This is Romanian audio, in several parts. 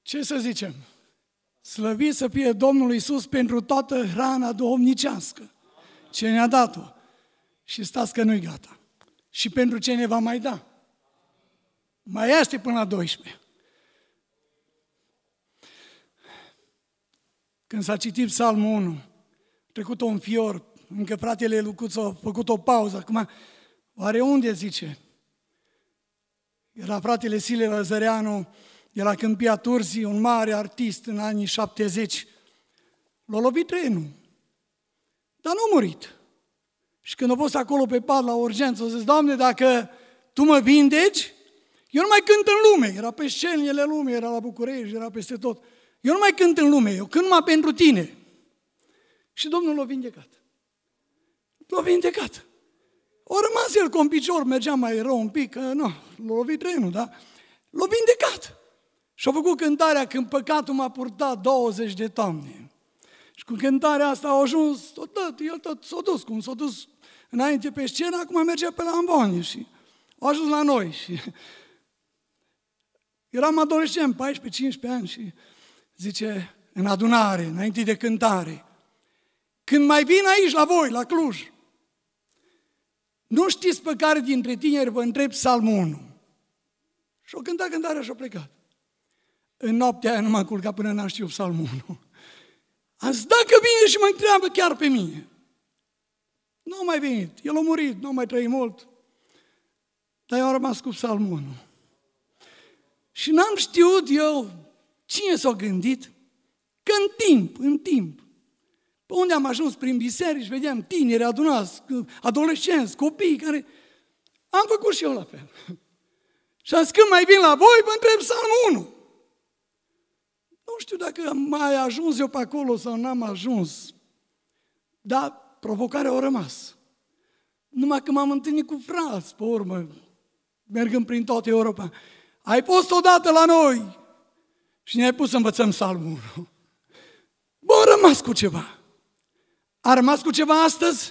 Ce să zicem? Slăvit să fie Domnul Iisus pentru toată hrana duhovnicească ce ne-a dat-o. Și stați că nu-i gata. Și pentru ce ne va mai da. Mai este până la 12. Când s-a citit Psalmul 1, a trecut un fior, încă fratele Lucuț a făcut o pauză. Acum, oare unde zice? Era fratele Sile Răzăreanu de la Câmpia Turzii, un mare artist în anii 70. L-a lovit trenul, dar nu a murit. Și când a fost acolo pe pat la urgență, a zis, Doamne, dacă Tu mă vindeci, eu nu mai cânt în lume. Era pe scenele lumii, era la București, era peste tot. Eu nu mai cânt în lume, eu cânt numai pentru Tine. Și Domnul l-a vindecat. L-a vindecat. A rămas el cu un picior, mergea mai rău un pic, că nu, l-a lovit trenul, da? L-a vindecat. Și-a făcut cântarea Când păcatul m-a purtat 20 de toamne. Și cu cântarea asta au ajuns, el tot s-a dus, cum s-a dus înainte pe scenă, acum mergea pe la Ambonie și a ajuns la noi. Și eram adolescent, 14-15 ani și zice, în adunare, înainte de cântare, când mai vin aici la voi, la Cluj, nu știți pe care dintre tineri vă întreb Psalmul 1. Și-o cântat cântarea și-o plecat. În noaptea aia nu m-am culcat până n-am știut Psalmul 1. Am zis, dacă vine și mă întreabă chiar pe mine. Nu a mai venit, el a murit, nu a mai trăit mult. Dar eu am rămas cu Psalmul 1. Și n-am știut eu cine s-a gândit că în timp, pe unde am ajuns prin biserici, vedeam tineri adunați, adolescenți, copii care... Am făcut și eu la fel. Și am zis, când mai vin la voi, vă întreb Psalmul 1. Nu știu dacă mai ajuns eu pe acolo sau n-am ajuns, dar provocarea a rămas. Numai că m-am întâlnit cu frați, pe urmă, mergând prin toată Europa. Ai fost odată la noi și ne-ai pus să învățăm Psalmul 1. Bă, a rămas cu ceva. A rămas cu ceva astăzi?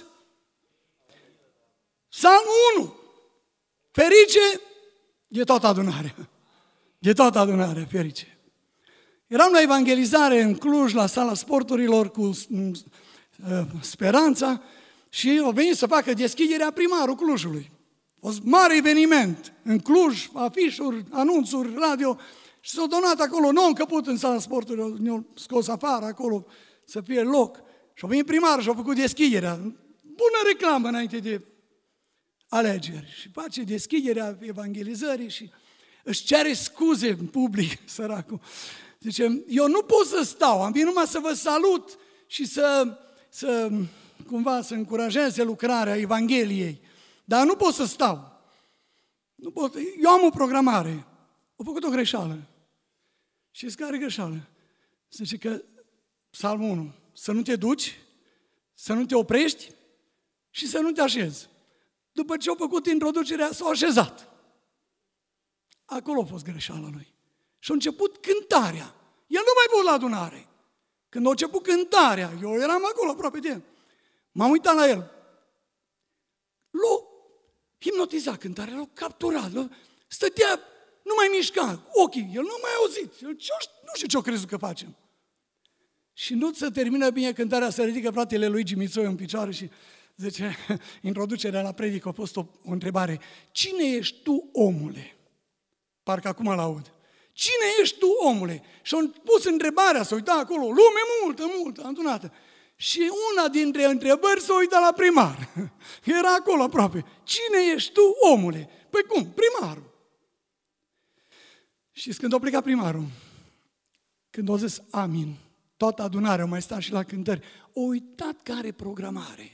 Psalmul 1. Ferice de toată adunarea. De toată adunarea, ferice. Eram la evangelizare în Cluj, la sala sporturilor cu Speranța și au venit să facă deschiderea primarul Clujului. A fost mare eveniment în Cluj, afișuri, anunțuri, radio și s-au donat acolo, nu au încăput în sala sporturilor, ne-au scos afară acolo să fie loc. Și au venit primarul și au făcut deschiderea. Bună reclamă înainte de alegeri. Și face deschiderea evangelizării și își cere scuze în public, săracul. Zice, eu nu pot să stau, am venit numai să vă salut și să cumva să încurajeze lucrarea Evangheliei, dar nu pot să stau. Nu pot. Eu am o programare. Au făcut o greșeală. Și care greșeală? Zice că Psalmul 1, să nu te duci, să nu te oprești și să nu te așezi. După ce au făcut introducerea, s-au așezat. Acolo a fost greșeala lui. Și a început cântarea. El nu mai fost la adunare. Când a început cântarea, eu eram acolo aproape de el. M-am uitat la el. L-a hipnotizat cântarea, l-a capturat. Stătea, nu mai mișca ochii. El nu mai auzit. El, nu știu ce-o crezut că facem. Și nu se termină bine cântarea, se ridică fratele lui Gimițoi în picioare și zice, introducerea la predică a fost o întrebare. Cine ești tu, omule? Parcă acum l-aud. Cine ești tu, omule? Și au pus întrebarea, s-a uitat acolo, lume multă, adunată. Și una dintre întrebări s-a uitat la primar. Era acolo aproape. Cine ești tu, omule? Păi cum? Primarul. Și când a plecat primarul, când a zis amin, toată adunarea, au mai stat și la cântări, a uitat care programare.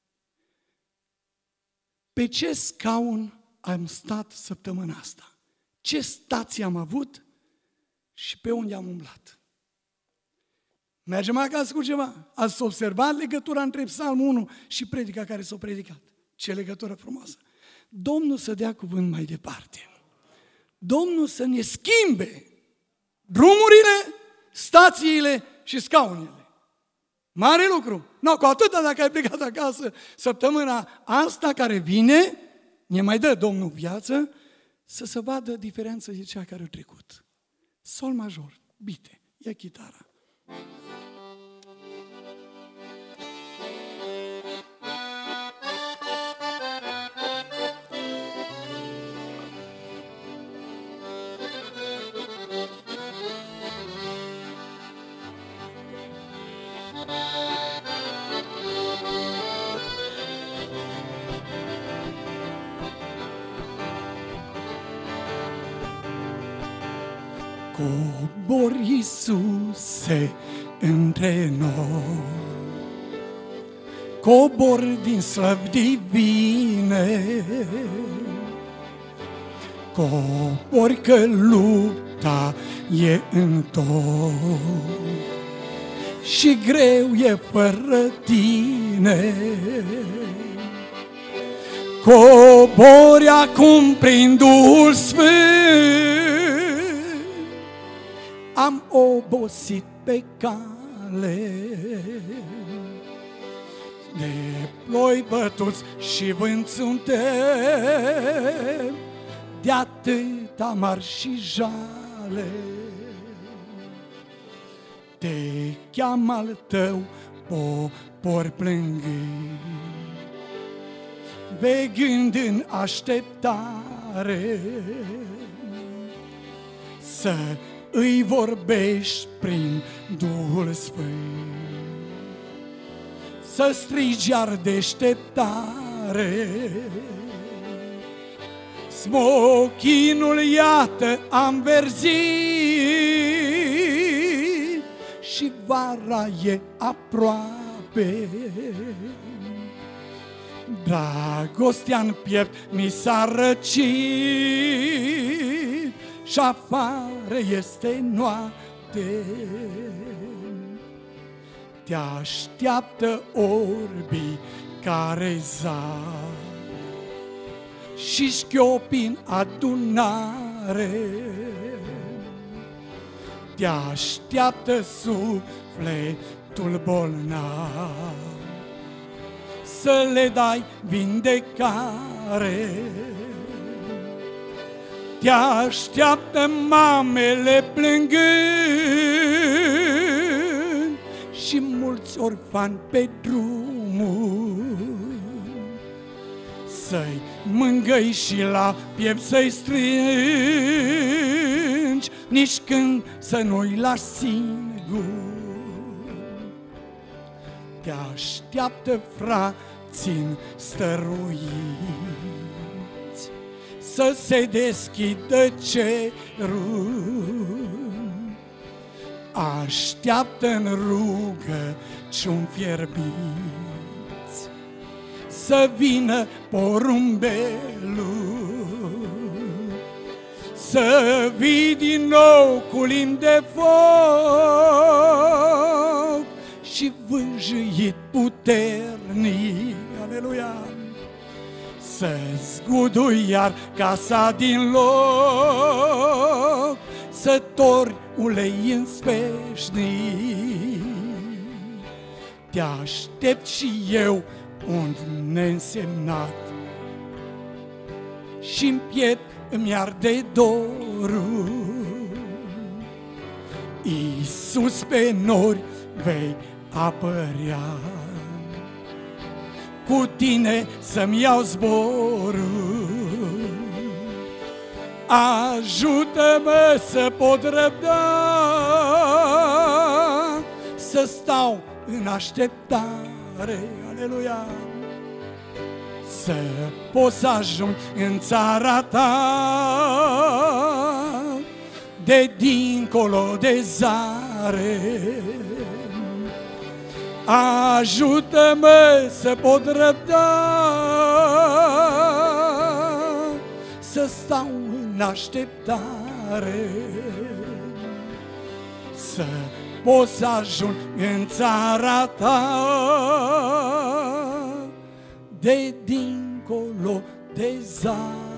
Pe ce scaun am stat săptămâna asta? Ce stații am avut și pe unde am umblat. Mergem acasă cu ceva. Ați observat legătura între Psalmul 1 și predica care s-a predicat. Ce legătură frumoasă. Domnul să dea cuvânt mai departe. Domnul să ne schimbe drumurile, stațiile și scaunele. Mare lucru. Nu, cu atâta dacă ai plecat acasă săptămâna asta care vine, ne mai dă Domnul viață, să se vadă diferența de cea care a trecut. Sol major. bite. Ia chitara. Cobor, Iisuse, între noi, cobor din slăvi divine, cobor că lupta e în tot și greu e fără tine. Cobori acum prin Duhul Sfânt, am obosit pe cale, de ploi bătuți și vânt suntem, de atâta mari și jale. Te cheamă al tău popor plângând, vegând în așteptare, să îi vorbești prin Duhul Sfânt, să strigi iar deșteptare. Smochinul iată am verzit și vara e aproape. Dragostea-n piept mi s-a răcit și afară este noapte. Te așteaptă orbii care zar și șchiopi în adunare. Te așteaptă sufletul bolnav, să le dai vindecare. Te așteaptă mamele plângând și mulți orfani pe drumul, să-i mângâi și la piept să-i strângi, nici când să nu-i lași singur. Te așteaptă frații stăruiți, să se deschidă cerul. Așteaptă-n rugăciuni fierbinți, să vină porumbelul, să vii din nou cu limbi de foc și vâjit puternic, aleluia, să zgudui iar casa din loc, să torni ulei în sfeșnic. Te aștept și eu un neînsemnat și-n piept îmi arde dorul. Iisus, pe nori vei apărea, cu tine să-mi iau zborul. Ajută-mă să pot răbda, să stau în așteptare, aleluia, să pot să ajung în țara ta, de dincolo de zare. Ajută-mă să pot răbda, să stau în așteptare, să pot să ajung în țara ta, de dincolo de zare.